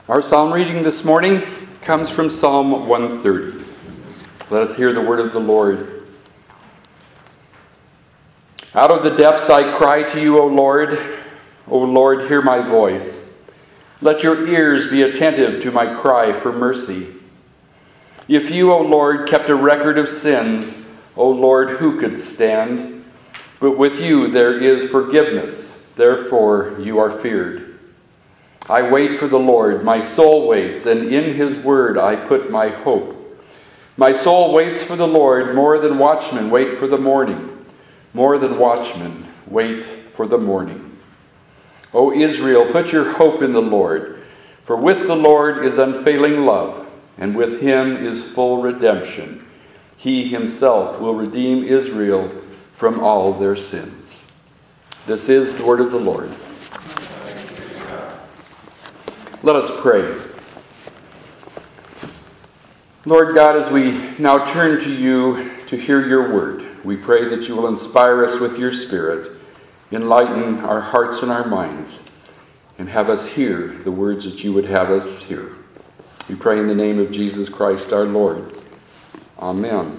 Our psalm reading this morning comes from Psalm 130. Let us hear the word of the Lord. Out of the depths I cry to you, O Lord. O Lord, hear my voice. Let your ears be attentive to my cry for mercy. If you, O Lord, kept a record of sins, O Lord, who could stand? But with you there is forgiveness, therefore you are feared. I wait for the Lord, my soul waits, and in his word I put my hope. My soul waits for the Lord more than watchmen wait for the morning. More than watchmen wait for the morning. O Israel, put your hope in the Lord, for with the Lord is unfailing love, and with him is full redemption. He himself will redeem Israel from all their sins. This is the word of the Lord. Let us pray. Lord God, as we now turn to you to hear your word, we pray that you will inspire us with your Spirit, enlighten our hearts and our minds, and have us hear the words that you would have us hear. We pray in the name of Jesus Christ our Lord. Amen.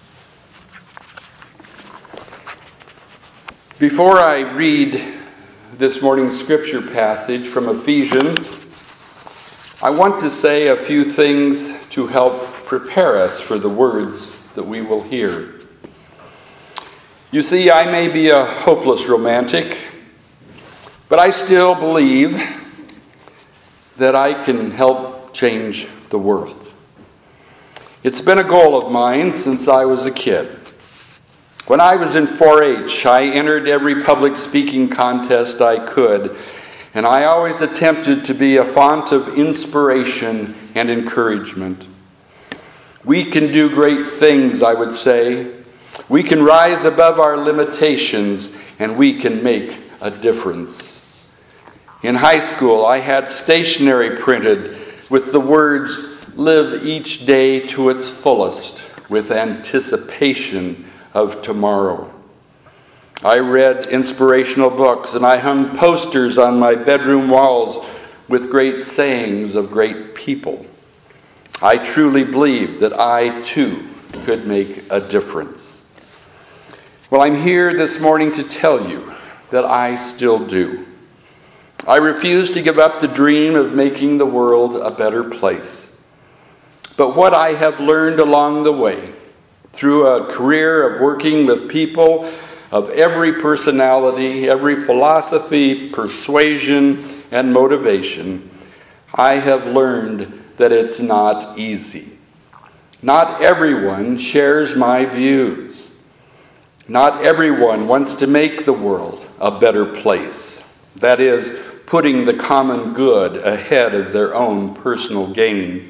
Before I read this morning's scripture passage from Ephesians, I want to say a few things to help prepare us for the words that we will hear. You see, I may be a hopeless romantic, but I still believe that I can help change the world. It's been a goal of mine since I was a kid. When I was in 4-H, I entered every public speaking contest I could, and I always attempted to be a font of inspiration and encouragement. We can do great things, I would say. We can rise above our limitations, and we can make a difference. In high school, I had stationery printed with the words, "Live each day to its fullest with anticipation of tomorrow." I read inspirational books, and I hung posters on my bedroom walls with great sayings of great people. I truly believed that I, too, could make a difference. Well, I'm here this morning to tell you that I still do. I refuse to give up the dream of making the world a better place. But what I have learned along the way, through a career of working with people of every personality, every philosophy, persuasion, and motivation, I have learned that it's not easy. Not everyone shares my views. Not everyone wants to make the world a better place. That is, putting the common good ahead of their own personal gain.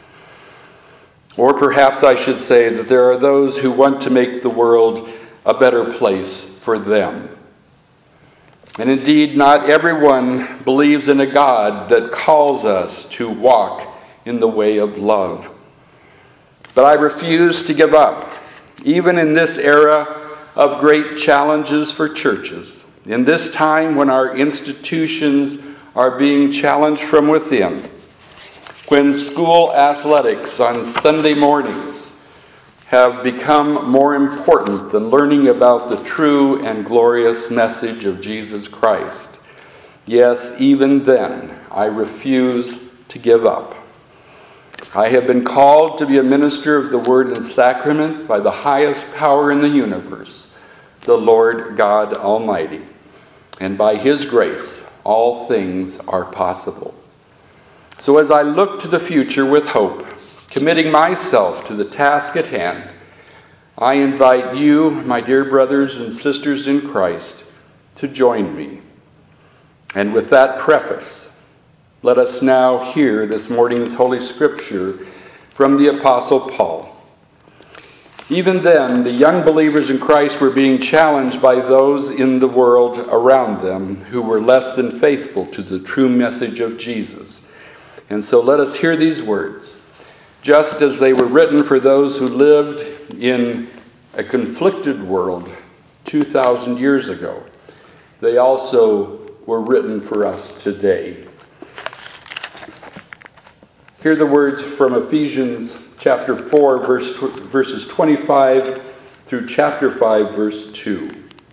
Or perhaps I should say that there are those who want to make the world a better place for them. And indeed, not everyone believes in a God that calls us to walk in the way of love. But I refuse to give up, even in this era of great challenges for churches, in this time when our institutions are being challenged from within, when school athletics on Sunday mornings have become more important than learning about the true and glorious message of Jesus Christ. Yes, even then, I refuse to give up. I have been called to be a minister of the Word and Sacrament by the highest power in the universe, the Lord God Almighty. And by His grace, all things are possible. So as I look to the future with hope, committing myself to the task at hand, I invite you, my dear brothers and sisters in Christ, to join me. And with that preface, let us now hear this morning's Holy Scripture from the Apostle Paul. Even then, the young believers in Christ were being challenged by those in the world around them who were less than faithful to the true message of Jesus. And so let us hear these words. Just as they were written for those who lived in a conflicted world 2,000 years ago, they also were written for us today. Hear the words from Ephesians chapter 4, verses 25 through chapter 5, verse 2.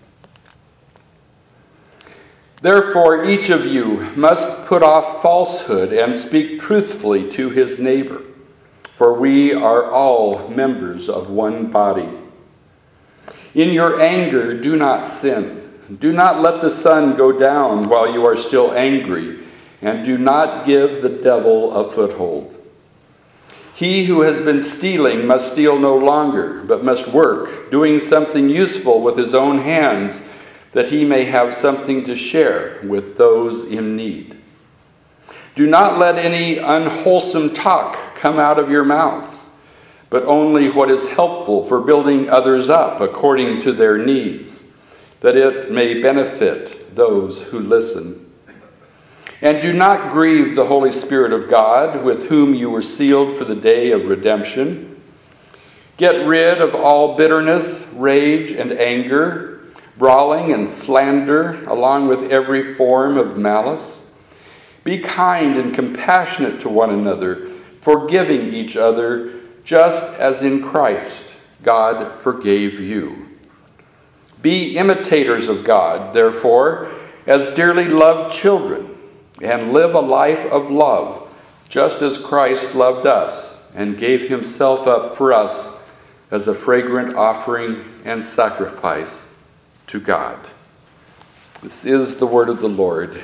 Therefore, each of you must put off falsehood and speak truthfully to his neighbor, for we are all members of one body. In your anger, do not sin. Do not let the sun go down while you are still angry, and do not give the devil a foothold. He who has been stealing must steal no longer, but must work, doing something useful with his own hands, that he may have something to share with those in need. Do not let any unwholesome talk come out of your mouths, but only what is helpful for building others up according to their needs, that it may benefit those who listen. And do not grieve the Holy Spirit of God, with whom you were sealed for the day of redemption. Get rid of all bitterness, rage, and anger, brawling and slander, along with every form of malice. Be kind and compassionate to one another, forgiving each other, just as in Christ God forgave you. Be imitators of God, therefore, as dearly loved children, and live a life of love, just as Christ loved us and gave himself up for us as a fragrant offering and sacrifice to God. This is the word of the Lord.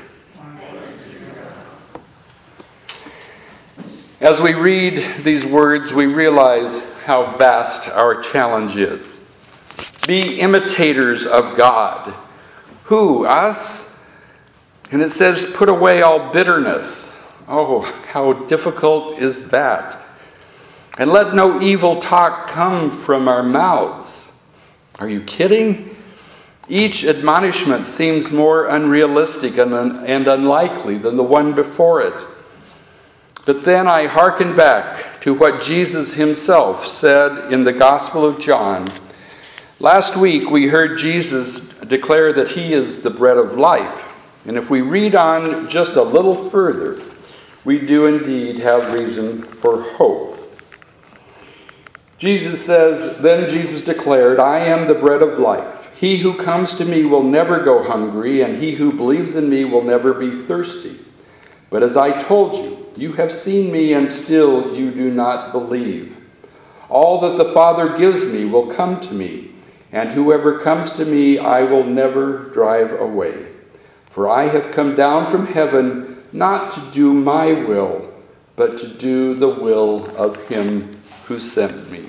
As we read these words, we realize how vast our challenge is. Be imitators of God. Who? Us? And it says, put away all bitterness. Oh, how difficult is that? And let no evil talk come from our mouths. Are you kidding? Each admonishment seems more unrealistic and unlikely than the one before it. But then I hearken back to what Jesus himself said in the Gospel of John. Last week we heard Jesus declare that he is the bread of life. And if we read on just a little further, we do indeed have reason for hope. Jesus says, then Jesus declared, I am the bread of life. He who comes to me will never go hungry, and he who believes in me will never be thirsty. But as I told you, you have seen me, and still you do not believe. All that the Father gives me will come to me, and whoever comes to me I will never drive away. For I have come down from heaven not to do my will, but to do the will of him who sent me.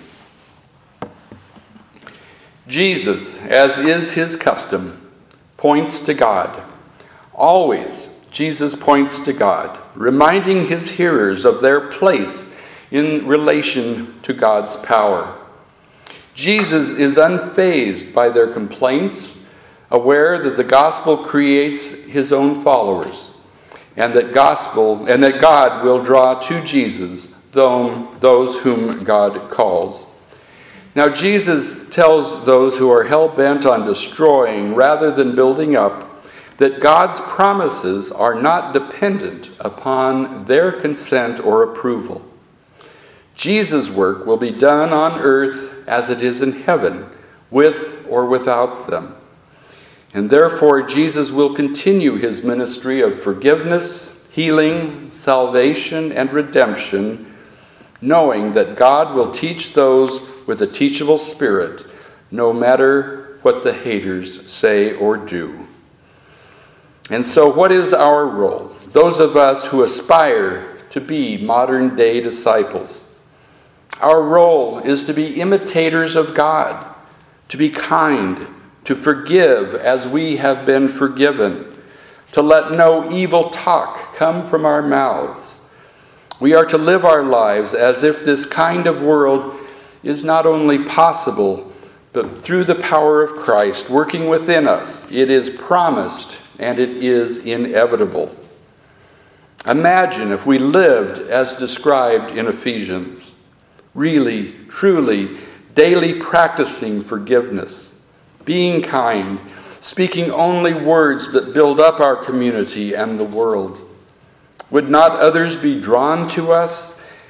Jesus, as is his custom, points to God. Always, Jesus points to God, reminding his hearers of their place in relation to God's power. Jesus is unfazed by their complaints, aware that the gospel creates his own followers, and that God will draw to Jesus those whom God calls. Now, Jesus tells those who are hell-bent on destroying rather than building up that God's promises are not dependent upon their consent or approval. Jesus' work will be done on earth as it is in heaven, with or without them. And therefore, Jesus will continue his ministry of forgiveness, healing, salvation, and redemption, knowing that God will teach those with a teachable spirit, no matter what the haters say or do. And so what is our role? Those of us who aspire to be modern-day disciples. Our role is to be imitators of God, to be kind, to forgive as we have been forgiven, to let no evil talk come from our mouths. We are to live our lives as if this kind of world is not only possible, but through the power of Christ working within us, it is promised and it is inevitable. Imagine if we lived as described in Ephesians, really, truly, daily practicing forgiveness, being kind, speaking only words that build up our community and the world. Would not others be drawn to us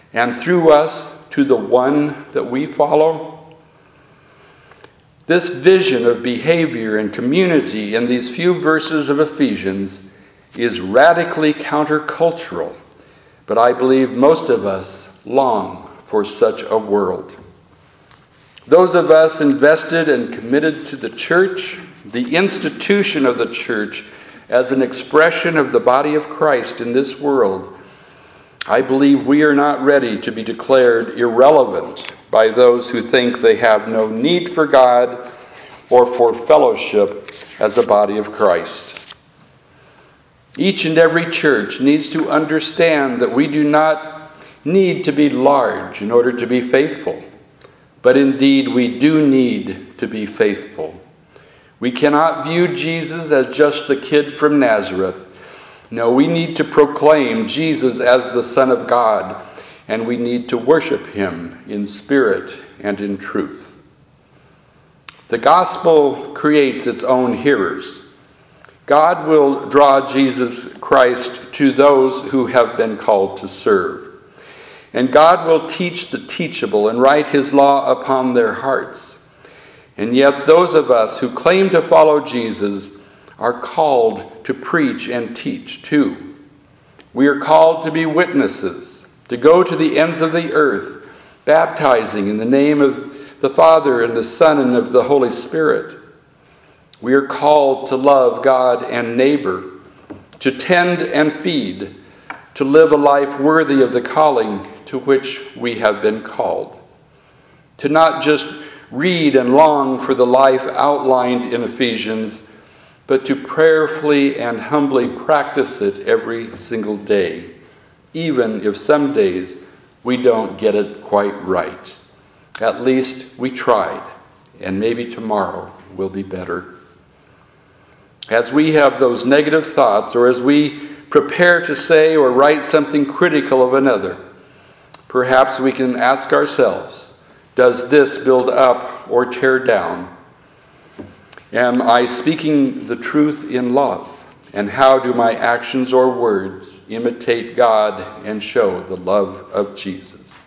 and through us to the one that we follow? This vision of behavior and community in these few verses of Ephesians is radically countercultural, but I believe most of us long for such a world. Those of us invested and committed to the church, the institution of the church, as an expression of the body of Christ in this world, I believe we are not ready to be declared irrelevant by those who think they have no need for God or for fellowship as a body of Christ. Each and every church needs to understand that we do not need to be large in order to be faithful, but indeed we do need to be faithful. We cannot view Jesus as just the kid from Nazareth. No, we need to proclaim Jesus as the Son of God, and we need to worship him in spirit and in truth. The gospel creates its own hearers. God will draw Jesus Christ to those who have been called to serve. And God will teach the teachable and write his law upon their hearts. And yet those of us who claim to follow Jesus are called to preach and teach too. We are called to be witnesses, to go to the ends of the earth, baptizing in the name of the Father and the Son and of the Holy Spirit. We are called to love God and neighbor, to tend and feed, to live a life worthy of the calling to which we have been called. To not just read and long for the life outlined in Ephesians, but to prayerfully and humbly practice it every single day, even if some days we don't get it quite right. At least we tried, and maybe tomorrow will be better. As we have those negative thoughts, or as we prepare to say or write something critical of another, perhaps we can ask ourselves, does this build up or tear down? Am I speaking the truth in love? And how do my actions or words imitate God and show the love of Jesus?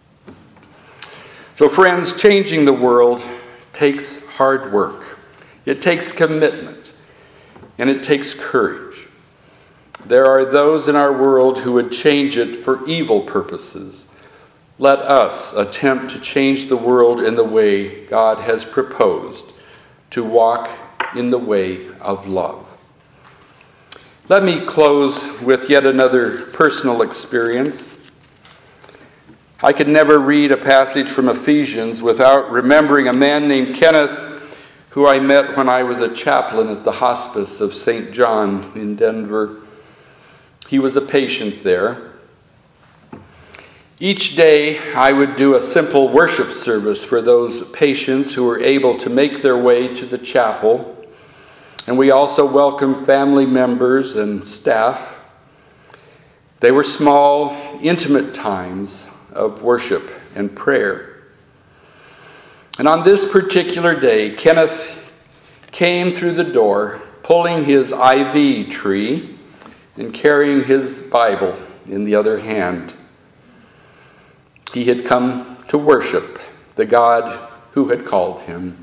So friends, changing the world takes hard work. It takes commitment. And it takes courage. There are those in our world who would change it for evil purposes. Let us attempt to change the world in the way God has proposed, to walk in the way of love. Let me close with yet another personal experience. I could never read a passage from Ephesians without remembering a man named Kenneth, who I met when I was a chaplain at the hospice of St. John in Denver. He was a patient there. Each day I would do a simple worship service for those patients who were able to make their way to the chapel. And we also welcomed family members and staff. They were small, intimate times of worship and prayer. And on this particular day, Kenneth came through the door, pulling his IV tree and carrying his Bible in the other hand. He had come to worship the God who had called him.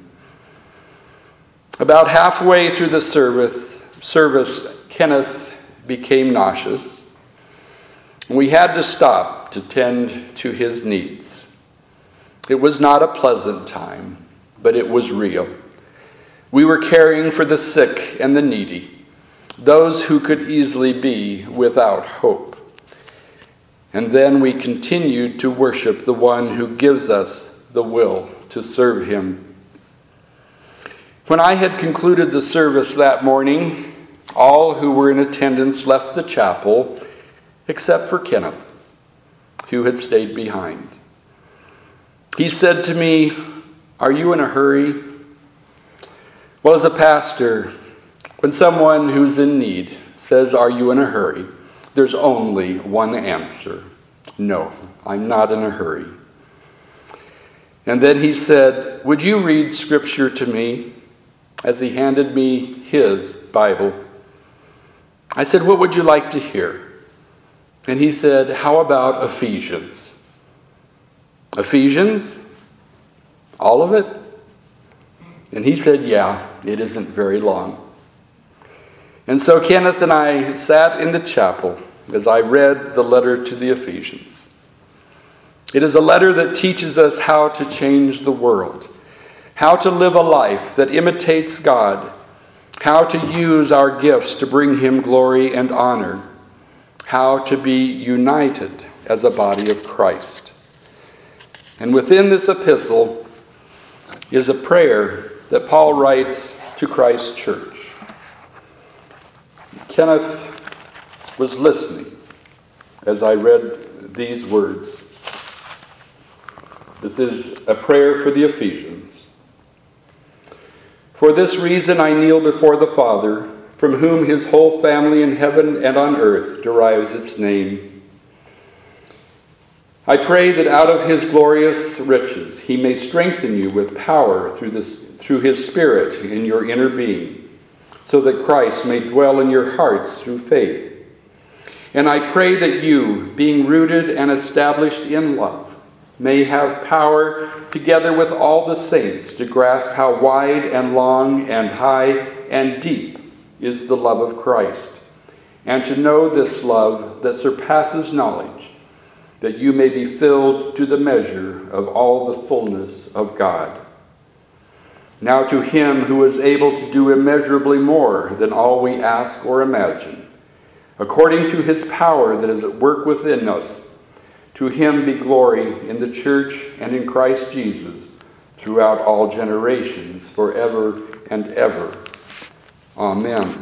About halfway through the service, Kenneth became nauseous. We had to stop to tend to his needs. It was not a pleasant time, but it was real. We were caring for the sick and the needy, those who could easily be without hope. And then we continued to worship the one who gives us the will to serve him. When I had concluded the service that morning, all who were in attendance left the chapel, except for Kenneth, who had stayed behind. He said to me, "Are you in a hurry?" Well, as a pastor, when someone who's in need says, "Are you in a hurry?" there's only one answer. No, I'm not in a hurry. And then he said, "Would you read scripture to me?" as he handed me his Bible. I said, "What would you like to hear?" And he said, "How about Ephesians?" Ephesians? All of it? And he said, yeah, it isn't very long. And so Kenneth and I sat in the chapel as I read the letter to the Ephesians. It is a letter that teaches us how to change the world, how to live a life that imitates God, how to use our gifts to bring him glory and honor, how to be united as a body of Christ. And within this epistle is a prayer that Paul writes to Christ's church. Kenneth was listening as I read these words. This is a prayer for the Ephesians. For this reason I kneel before the Father, from whom his whole family in heaven and on earth derives its name. I pray that out of his glorious riches he may strengthen you with power through his Spirit in your inner being, so that Christ may dwell in your hearts through faith. And I pray that you, being rooted and established in love, may have power, together with all the saints, to grasp how wide and long and high and deep is the love of Christ, and to know this love that surpasses knowledge, that you may be filled to the measure of all the fullness of God. Now to him who is able to do immeasurably more than all we ask or imagine, according to his power that is at work within us, to him be glory in the church and in Christ Jesus throughout all generations, forever and ever. Amen.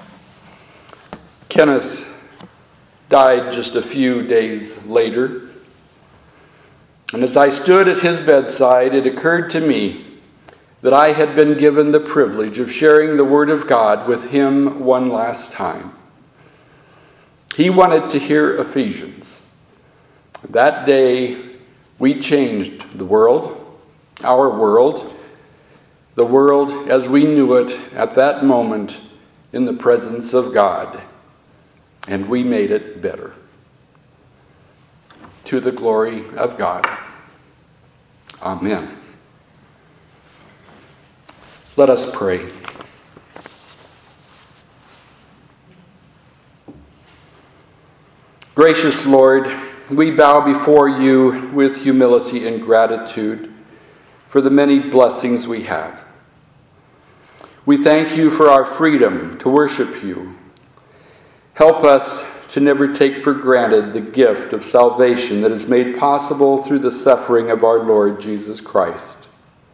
Kenneth died just a few days later. And as I stood at his bedside, it occurred to me that I had been given the privilege of sharing the Word of God with him one last time. He wanted to hear Ephesians. That day, we changed the world, our world, the world as we knew it at that moment in the presence of God, and we made it better. To the glory of God. Amen. Let us pray. Gracious Lord, we bow before you with humility and gratitude for the many blessings we have. We thank you for our freedom to worship you. Help us to never take for granted the gift of salvation that is made possible through the suffering of our Lord Jesus Christ.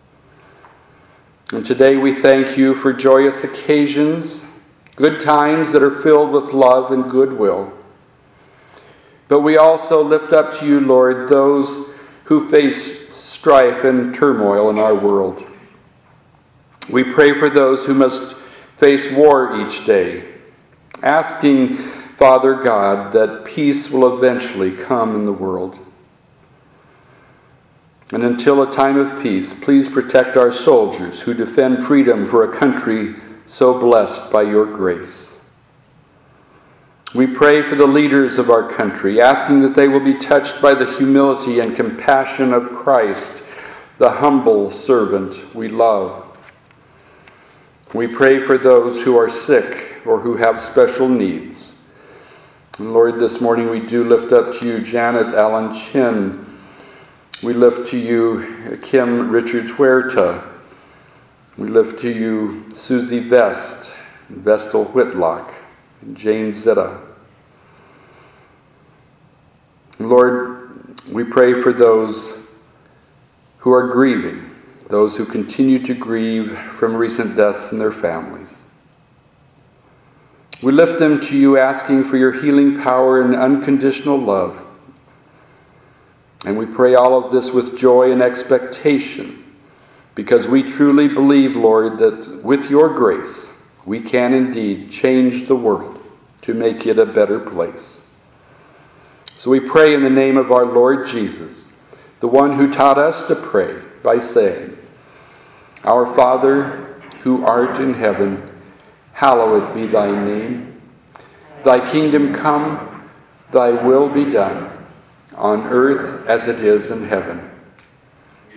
And today we thank you for joyous occasions, good times that are filled with love and goodwill. But we also lift up to you, Lord, those who face strife and turmoil in our world. We pray for those who must face war each day, asking, Father God, that peace will eventually come in the world. And until a time of peace, please protect our soldiers who defend freedom for a country so blessed by your grace. We pray for the leaders of our country, asking that they will be touched by the humility and compassion of Christ, the humble servant we love. We pray for those who are sick or who have special needs. And Lord, this morning we do lift up to you Janet Allen Chin. We lift to you Kim Richards Huerta. We lift to you Susie Vest, and Vestal Whitlock, and Jane Zetta. And Lord, we pray for those who are grieving, those who continue to grieve from recent deaths in their families. We lift them to you, asking for your healing power and unconditional love. And we pray all of this with joy and expectation, because we truly believe, Lord, that with your grace, we can indeed change the world to make it a better place. So we pray in the name of our Lord Jesus, the one who taught us to pray by saying, Our Father, who art in heaven, hallowed be thy name. Thy kingdom come, thy will be done, on earth as it is in heaven.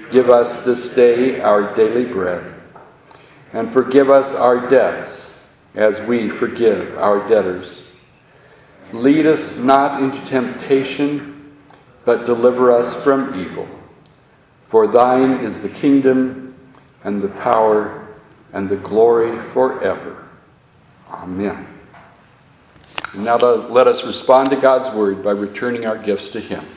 Give us this day our daily bread, and forgive us our debts as we forgive our debtors. Lead us not into temptation, but deliver us from evil. For thine is the kingdom, and the power, and the glory forever. Amen. And now let us respond to God's word by returning our gifts to Him.